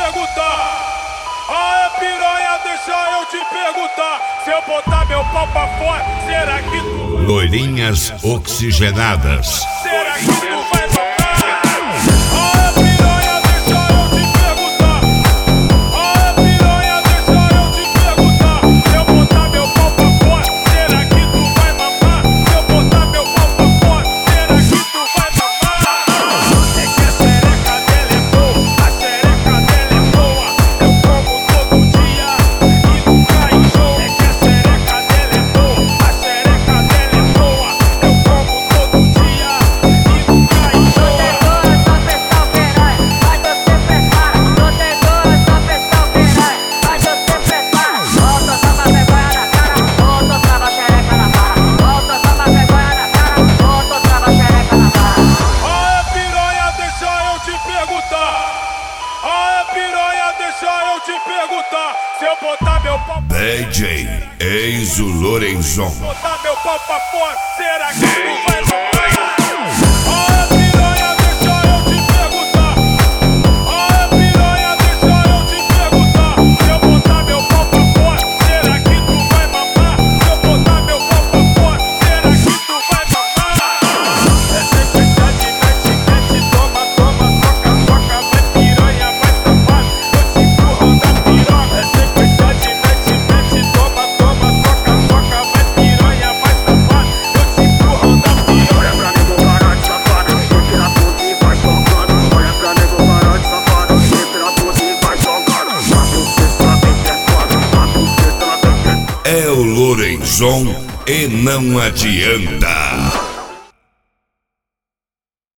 perguntar. Aê, piranha, deixa eu te perguntar. Se eu botar meu pau pra fora, será que tu vai... Loirinhas oxigenadas. Será que tu vai tocar? Aê, piranha, deixa eu te perguntar. Aê, piranha, deixa eu te perguntar. Se eu botar meu pau pra fora, será que tu vai mamar? Se eu botar meu pau pra fora, será que tu vai mamar? É que a xereca dela é boa, a xereca dela é boa. Eu como todo dia e nunca enjoo. É que a xereca dela é boa, a xereca dela é boa. Eu como todo dia e nunca enjoo. Aê, piranha, deixa eu te perguntar. Aê, piranha, deixa eu te perguntar. Se eu botar meu pau pra DJ Enzo Lorenzon. botar meu pau pra fora, será que tu vai mamar? Aê, piranha, deixa eu te perguntar. Aê, piranha, deixa eu te perguntar. Se eu botar meu pau pra fora, será que tu vai mamar? Se eu botar meu pau pra fora, será que tu vai mamar? É sequência de mete, toma, toma, soca, soca, vai piranha, vai safado, eu te empurrando a piroca. É sequência de mete, toma, toma, soca, soca, vai piranha, vai safado, eu te empurrando a piroca. Olha pra nego parar de safado, respira a puta e vai jogando. Olha pra nego parar de safado, respira a puta e vai jogando. A buceta vem perturbando, a buceta vem perturbando. É o Lorenzon e não adianta.